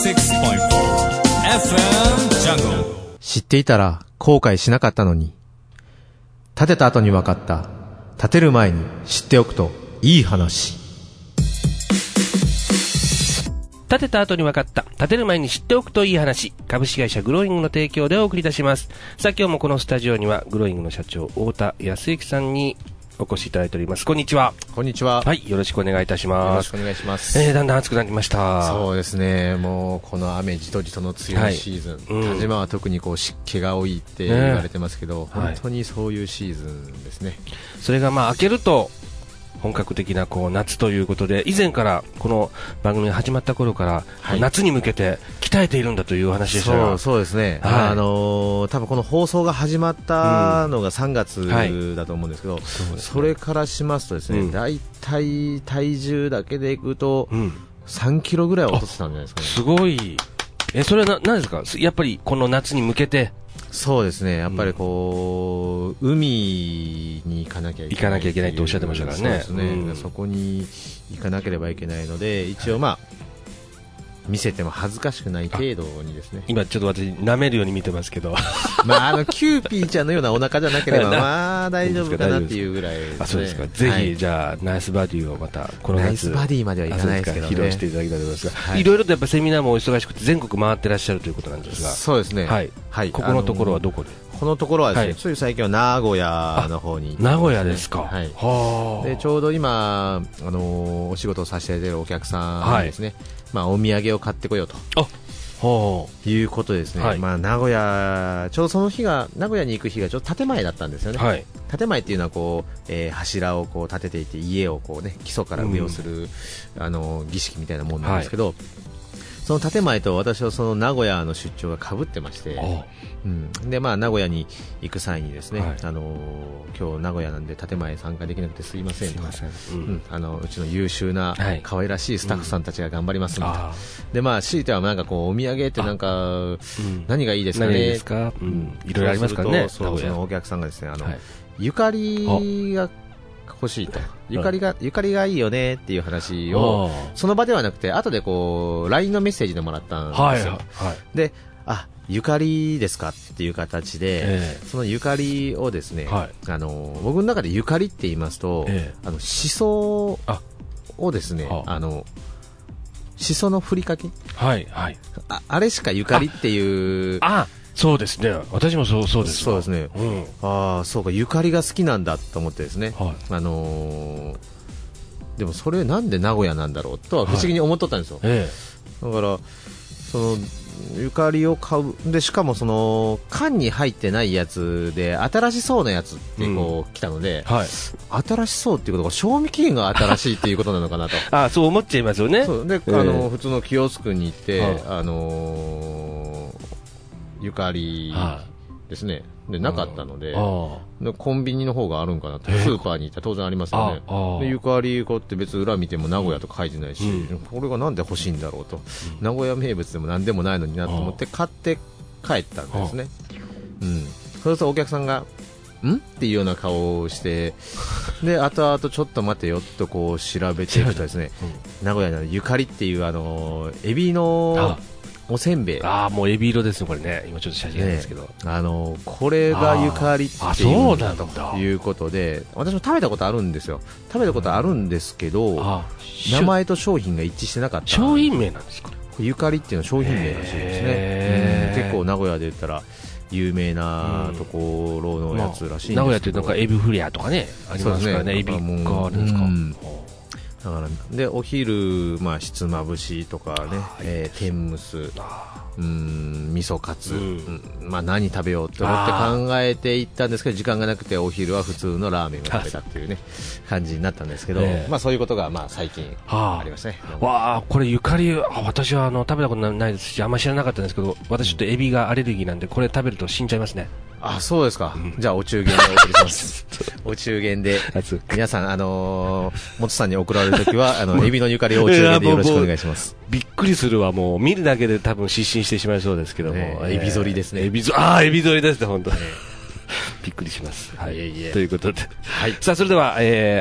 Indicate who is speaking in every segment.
Speaker 1: FM Jungle。
Speaker 2: 知っていたら後悔しなかったのに。建てた後に分かった。建てる前に知っておくといい話。
Speaker 3: 建てた後に分かった。建てる前に知っておくといい話。株式会社グローイングの提供でお送りいたします。さあ今日もこのスタジオにはグローイングの社長太田康之さんにお越しいただいております。こんにちは。
Speaker 2: こんにちは。
Speaker 3: はい、よろしくお願いいたします。
Speaker 2: よろしくお願いします。
Speaker 3: だんだん暑くなりました。
Speaker 2: そうですね。もうこの雨じとじとの梅雨のシーズン、田島は特にこう湿気が多いって言われてますけど、本当にそういうシーズンですね。
Speaker 3: それがまあ明けると本格的なこう夏ということで、以前からこの番組が始まった頃から、夏に向けて鍛えているんだというお話でしたが、
Speaker 2: そうですね、多分この放送が始まったのが3月だと思うんですけど、それからしますとですね、だいたい体重だけでいくと3キロぐらいは落とせたんじゃないですかね。
Speaker 3: すごい。それは何ですか。やっぱりこの夏に向けて。
Speaker 2: そうですね、やっぱりこう、海に行かなきゃいけない
Speaker 3: とおっしゃってましたからね。
Speaker 2: そうですね、そこに行かなければいけないので、一応まあ見せても恥ずかしくない程度にですね。
Speaker 3: 今ちょっと私舐めるように見てますけど
Speaker 2: まあキューピーちゃんのようなお腹じゃなければまあ大丈夫かなっていうぐらいですね。
Speaker 3: あ、そうですか。ぜひ、じゃあナイスバディをまたこの夏
Speaker 2: ナイスバディまではいかないですけどね、
Speaker 3: 披露していただきたいと思いますが、いろいろとやっぱセミナーもお忙しくて全国回ってらっしゃるということなんですが。
Speaker 2: そうですね。
Speaker 3: はい。ここのところはどこで？
Speaker 2: このところはですね、つい最近は名古屋の方に、
Speaker 3: 名古屋ですか。
Speaker 2: はい。でちょうど今お仕事をさせていただいているお客さんにですね、まあお土産を買ってこようということでですね、まあ名古屋ちょうどその日が名古屋に行く日がちょっと建前だったんですよね。建前っていうのはこう、柱をこう立てていて家をこうね基礎から上をする、儀式みたいなものなんですけど。その建前と私はその名古屋の出張が被ってまして、でまあ名古屋に行く際にですね、今日名古屋なんで建前参加できなくてすいませんとか、うちの優秀な可愛らしいスタッフさんたちが頑張りますので、でまあ強いてはなんかこうお土産ってなんか何がいいですかね、
Speaker 3: いろいろありますからね。
Speaker 2: そのお客さんがですね、ゆかりが欲しいと、ゆかりがいいよねっていう話をその場ではなくて後でこう LINE のメッセージでもらったんですよ。で、ゆかりですかっていう形で、そのゆかりをですね、僕の中でゆかりって言いますと、しそをですね、しそのふりかけ、あれしかゆかりっていう、
Speaker 3: そうですね。私もそうです。
Speaker 2: そうですね。そうか、ゆかりが好きなんだと思ってですね。でもそれなんで名古屋なんだろうとは不思議に思っとったんですよ。だからそのゆかりを買うで、しかもその缶に入ってないやつで新しそうなやつってこう来たので、新しそうっていうことが賞味期限が新しいっていうことなのかなと。
Speaker 3: そう思っちゃいますよね。
Speaker 2: で、普通のキオスクに行って、ゆかりですね、でなかったので、コンビニの方があるんかなと、スーパーに行ったら当然ありますよね。でゆかりこうって別に裏見ても名古屋とか書いてないし、これがなんで欲しいんだろうと、名古屋名物でもなんでもないのになと思って買って帰ったんですね。そうするとお客さんがんっていうような顔をして、で後々ちょっと待てよとこう調べていくとですね、名古屋のゆかりっていうエビのおせんべい、
Speaker 3: もうエビ色ですねこれね。今ちょっと写真なんですけど、
Speaker 2: これがゆかりっていうんだということで、私も食べたことあるんですよ。食べたことあるんですけど、名前と商品が一致してなかった。
Speaker 3: 商品名なんですか。
Speaker 2: ゆかりっていうのは商品名らしいですね。結構名古屋で言ったら有名なところのやつらしいんですけど、
Speaker 3: 名古屋ってなんかエビフレアとかねありますからね。エビがあるんですか。
Speaker 2: だからでお昼、ひつまぶしとかね、天むす、味噌カツ、何食べようと思って考えていったんですけど、時間がなくてお昼は普通のラーメンを食べたっていうね感じになったんですけど、そういうことが最近ありますね。
Speaker 3: これゆかり、私は食べたことないですしあんまり知らなかったんですけど、私ちょっとエビがアレルギーなんでこれ食べると死んじゃいますね。
Speaker 2: そうですか。じゃあお中元でお送りします。お中元で皆さん元さんに送られるときはエビのゆかりをお中元でよろしくお願いします。
Speaker 3: びっくりするわ。もう見るだけで多分失神してしまいそうですけども、
Speaker 2: エビ反りですね。
Speaker 3: エビ反りですね本当に。びっくりします。ということで、さあそれでは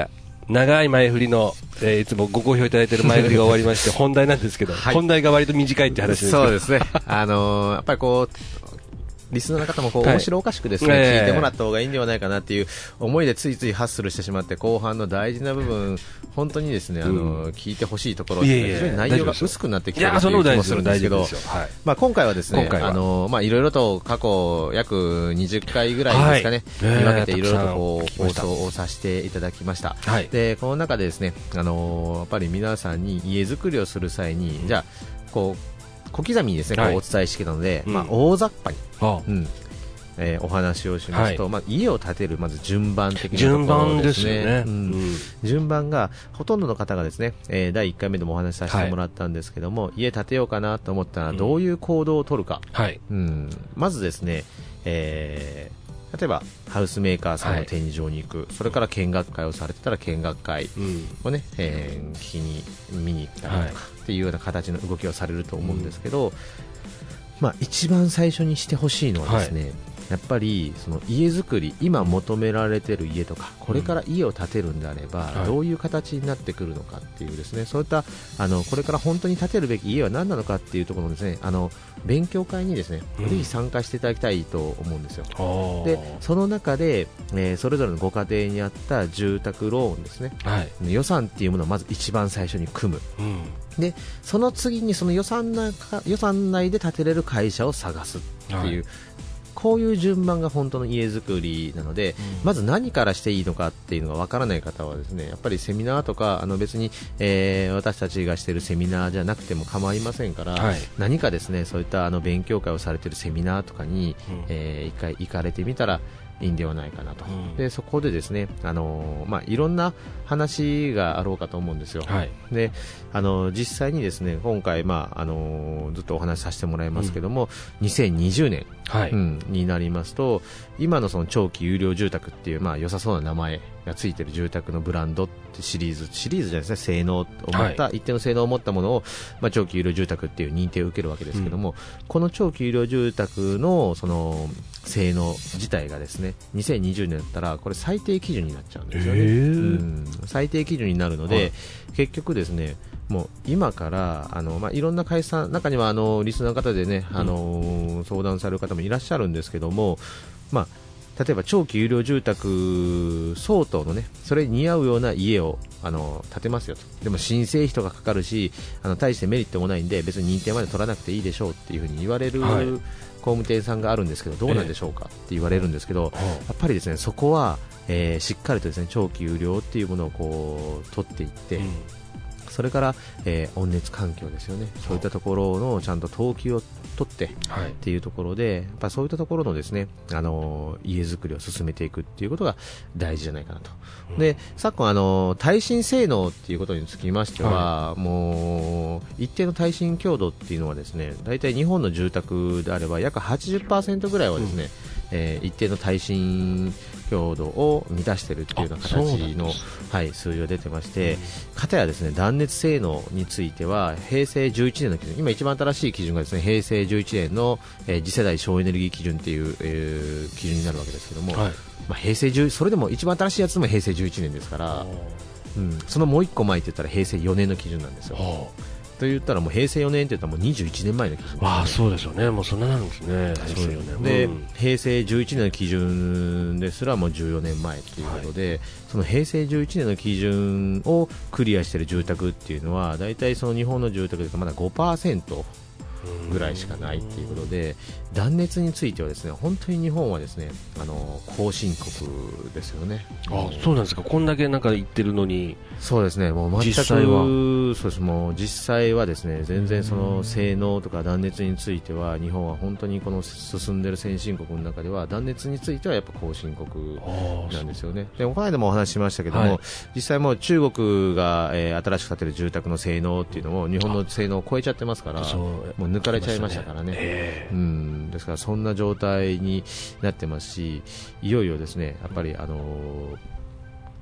Speaker 3: 長い前振りの、いつもご好評いただいている前振りが終わりまして本題なんですけど、はい、本題が割と短いって話ですけど、
Speaker 2: そうですねやっぱりこうリスナーの方も面白おかしくですね、聞いてもらった方がいいんではないかなっていう思いでついついハッスルしてしまって、後半の大事な部分本当にですね聞いてほしいところ、非常に内容が薄くなってきているという気もするんですけど、今回はですねいろいろと過去約20回ぐらいですかね、に分けていろいろとこう放送をさせていただきました。でこの中でですねやっぱり皆さんに家づくりをする際にじゃあこう小刻みにですね、こうお伝えしてきたので、大雑把に、お話をしますと、家を建てるまず順番的なところですね。順番がほとんどの方がですね、第1回目でもお話しさせてもらったんですけども、家建てようかなと思ったらどういう行動を取るか、まずですね、例えばハウスメーカーさんの展示場に行く、それから見学会をされてたら見学会をね、聞きに見に行ったりとかっていうような形の動きをされると思うんですけど、一番最初にしてほしいのはですね、やっぱりその家づくり、今求められている家とかこれから家を建てるんであれば、どういう形になってくるのかっていうですね、そういったこれから本当に建てるべき家は何なのかっていうところのですね勉強会にですね、ぜひ参加していただきたいと思うんですよ。でその中で、それぞれのご家庭にあった住宅ローンですね、予算っていうものをまず一番最初に組む、でその次にその予算内で建てれる会社を探すっていう、こういう順番が本当の家づくりなので、まず何からしていいのかっていうのがわからない方はですね、やっぱりセミナーとか別に、私たちがしているセミナーじゃなくても構いませんから、何かですねそういった勉強会をされているセミナーとかに、一回行かれてみたらいいんではないかなと。でそこでですねいろんな話があろうかと思うんですよ。で実際にですね今回、ずっとお話しさせてもらいますけども、2020年、になりますと今のその長期有料住宅っていう良さそうな名前がついている住宅のブランドってシリーズじゃないですね、性能を持った、一定の性能を持ったものを、長期有料住宅っていう認定を受けるわけですけども、この長期有料住宅のその性能自体がですね2020年だったらこれ最低基準になっちゃうんですよね。最低基準になるので、結局ですねもう今からいろんな会社中にはリスナーの方でね、相談される方もいらっしゃるんですけども、例えば長期有料住宅相当のねそれに似合うような家を建てますよと。でも申請費とかかかるし大してメリットもないんで別に認定まで取らなくていいでしょうっていうふうに言われる、工務店さんがあるんですけどどうなんでしょうかって言われるんですけど、やっぱりですねそこは、しっかりとですね長期有料っていうものをこう取っていって、それから、温熱環境ですよね、そういったところのちゃんと登記を取ってっていうところで、やっぱそういったところのですね家づくりを進めていくっていうことが大事じゃないかなと。で昨今耐震性能っていうことにつきましては、もう一定の耐震強度っていうのはですね大体日本の住宅であれば約 80% ぐらいはですね、一定の耐震強度を満たしているというような形の、数字が出てまして、片やですね断熱性能については平成11年の基準、今一番新しい基準がですね平成11年の、次世代省エネルギー基準という、基準になるわけですけども、平成10それでも一番新しいやつも平成11年ですから、そのもう1個前って言ったら平成4年の基準なんですよ。と言ったらもう平成4年って言ったらもう21年前の基準、
Speaker 3: そうですよね、もうそんななんですね。
Speaker 2: で平成11年の基準ですらもう14年前ということで、その平成11年の基準をクリアしている住宅っていうのは大体その日本の住宅でまだ 5% ぐらいしかないということで、断熱についてはですね本当に日本はですね後進国ですよね。
Speaker 3: そうなんですか。こんだけなんか言ってるのに。
Speaker 2: そうですね、もう全く実際はそうです。もう実際はですね全然その性能とか断熱については日本は本当にこの進んでいる先進国の中では断熱についてはやっぱ後進国なんですよね。でこの間もお話ししましたけども、実際もう中国が、新しく建てる住宅の性能っていうのも日本の性能を超えちゃってますから、もう抜かれちゃいましたからね。ですからそんな状態になってますし、いよいよですねやっぱり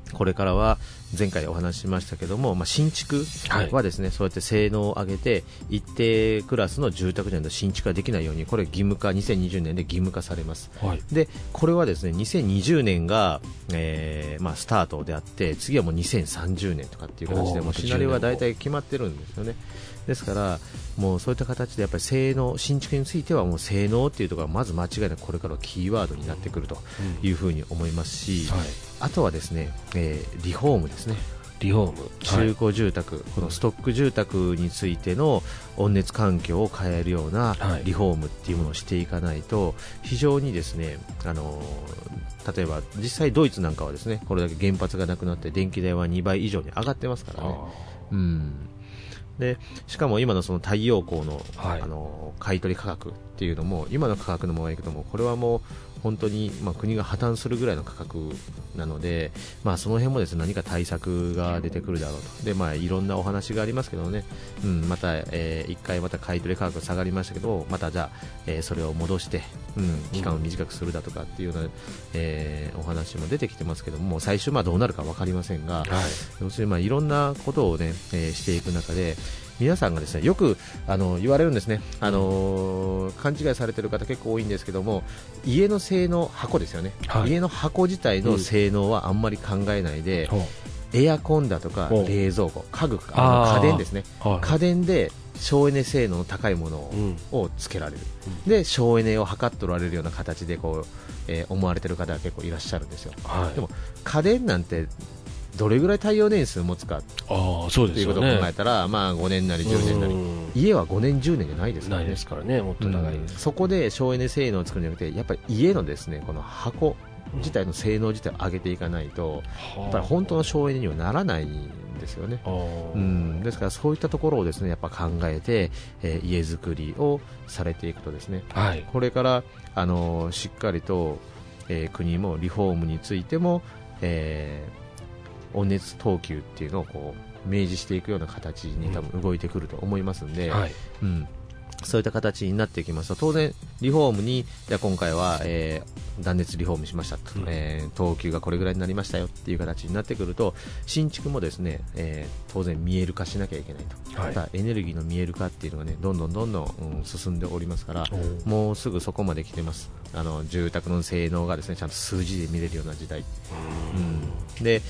Speaker 2: これからは前回お話ししましたけども、新築はですね、そうやって性能を上げて一定クラスの住宅じゃないと新築ができないように、これ義務化、2020年で義務化されます。でこれはですね2020年が、スタートであって、次はもう2030年とかっていう形でもうシナリオは大体決まってるんですよね。ですからもうそういった形でやっぱり性能、新築についてはもう性能っていうところがまず間違いなくこれからはキーワードになってくるというふうに思いますし、あとはですね、リフォームですね。
Speaker 3: リフォーム、
Speaker 2: 中古住宅、このストック住宅についての温熱環境を変えるようなリフォームっていうものをしていかないと、非常にですね、例えば実際ドイツなんかはですね、これだけ原発がなくなって電気代は2倍以上に上がってますからね。でしかも今のその太陽光の、買い取り価格っていうのも今の価格のままいくともこれはもう本当に、国が破綻するぐらいの価格なので、その辺もですね何か対策が出てくるだろうと。で、いろんなお話がありますけどね、また、1回また買い取り価格下がりましたけど、またじゃあ、それを戻して、期間を短くするだとかっていうような、お話も出てきてますけども、最終どうなるか分かりませんが、要するにいろんなことを、ねしていく中で皆さんがですねよく言われるんですね、勘違いされている方結構多いんですけども、家の性能、箱ですよね、家の箱自体の性能はあんまり考えないで、エアコンだとか冷蔵庫、家具、家電ですね、家電で省エネ性能の高いものをつけられる、で省エネを測っておられるような形でこう、思われている方が結構いらっしゃるんですよ。でも家電なんてどれぐらい耐用年数持つかということを考えたら、5年なり10年なり、家は5年10年じゃないですからね。
Speaker 3: ないですからね、もっと長いです。
Speaker 2: そこで省エネ性能を作るんじゃなくて、やっぱり家のですねこの箱自体の性能自体を上げていかないと、やっぱり本当の省エネにはならないんですよね。ですからそういったところをですねやっぱ考えて、家づくりをされていくとですね、これからしっかりと、国もリフォームについても、温熱等級っていうのをこう明示していくような形に多分動いてくると思いますので、そういった形になっていきますと、当然リフォームにじゃあ今回は、断熱リフォームしましたと、等級がこれぐらいになりましたよっていう形になってくると、新築もですね、当然見える化しなきゃいけないと、またエネルギーの見える化っていうのがねどんどん、進んでおりますから、もうすぐそこまで来てます。住宅の性能がですねちゃんと数字で見れるような時代、で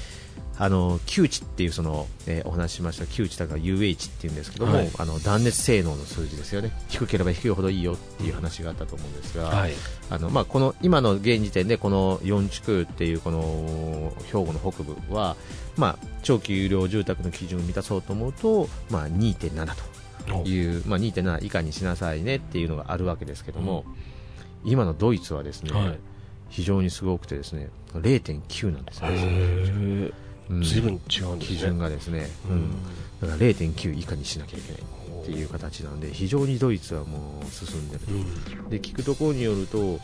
Speaker 2: Q 値っていうお話ししましたQ 値だから UH っていうんですけども、断熱性能の数字ですよね。低ければ低いほどいいよっていう話があったと思うんですが、この今の現時点でこの4地区っていうこの兵庫の北部は、長期有料住宅の基準を満たそうと思うと、2.7 という、2.7 以下にしなさいねっていうのがあるわけですけども、今のドイツはですね、非常にすごくてですね 0.9 なんですよね。
Speaker 3: 随分違うんですね、
Speaker 2: 基準がですね、だから 0.9 以下にしなきゃいけないっていう形なので、非常にドイツはもう進んでる、で聞くところによると、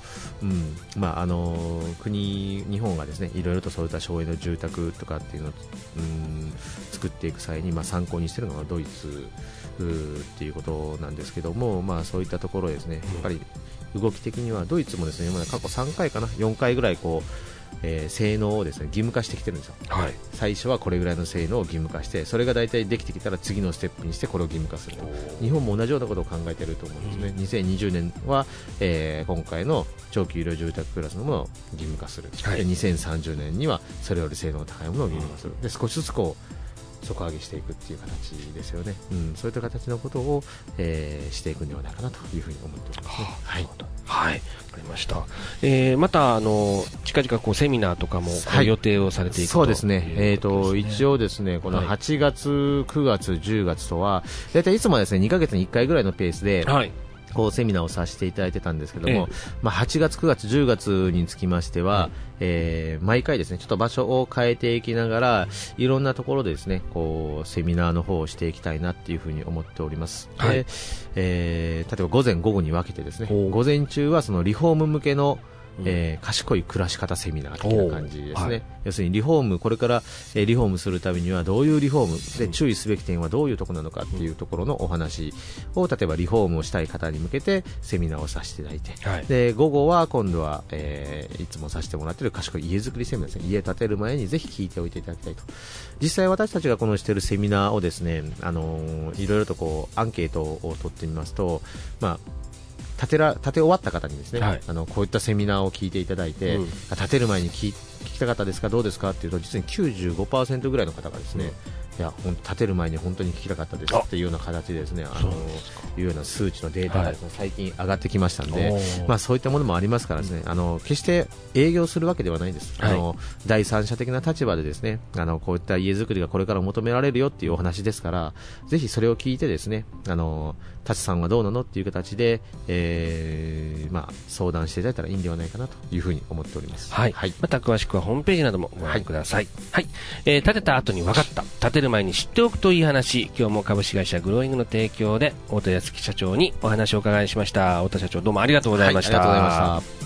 Speaker 2: 日本がですねいろいろとそういった省エネの住宅とかっていうのを、作っていく際に、参考にしているのがドイツっていうことなんですけども、そういったところですね、やっぱり動き的にはドイツもですね過去3回かな4回ぐらいこう性能をですね義務化してきてるんですよ、最初はこれぐらいの性能を義務化して、それが大体できてきたら次のステップにしてこれを義務化する。日本も同じようなことを考えていると思うんですね。2020年は、今回の長期有料住宅クラスのものを義務化する、で2030年にはそれより性能の高いものを義務化する、で少しずつこう底上げしていくっていう形ですよね、そういった形のことを、していくんではないかなというふうに思っておりますね。
Speaker 3: わかりました。また近々こうセミナーとかも予定をされていくと、
Speaker 2: そうですね。一応ですねこの8月、9月、10月とはだいたいいつもはですね2ヶ月に1回ぐらいのペースで、こうセミナーをさせていただいてたんですけども、8月、9月、10月につきましては、毎回ですねちょっと場所を変えていきながらいろんなところでですねこうセミナーの方をしていきたいなっていうふうに思っております。で例えば午前午後に分けてですね、午前中はそのリフォーム向けの賢い暮らし方セミナー的な感じですね。要するにリフォーム、これから、リフォームするためにはどういうリフォームで注意すべき点はどういうところなのかっていうところのお話を、例えばリフォームをしたい方に向けてセミナーをさせていただいて、で午後は今度は、いつもさせてもらっている賢い家づくりセミナーですね。家建てる前にぜひ聞いておいていただきたいと。実際私たちがこのしているセミナーをですね、いろいろとこうアンケートを取ってみますと、建て終わった方にですね、こういったセミナーを聞いていただいて、建てる前に聞きたかったですか、どうですかっていうと、実に 95% ぐらいの方がですね、いや建てる前に本当に聞きたかったですっていうような形でですね、いうような数値のデータがですね、最近上がってきましたので、そういったものもありますからですね、決して営業するわけではないんです。第三者的な立場でですね、こういった家づくりがこれから求められるよっていうお話ですから、ぜひそれを聞いてですね、舘さんはどうなのっていう形で、相談していただいたらいいんではないかなというふうに思っております。
Speaker 3: また詳しくはホームページなどもご覧ください。建てた後に分かった、建てる前に知っておくといい話、今日も株式会社グローイングの提供で太田康樹社長にお話をお伺いしました。太田社長、どうもありがとうございました。
Speaker 2: ありがとうございました。